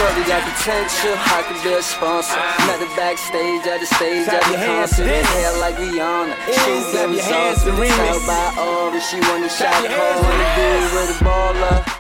Shorty got potential, I could be a sponsor. Met her backstage, at the stage, at the concert. Hair like Rihanna, shoes and results. We can tell by aura, she wanna shop, wanna be with a baller.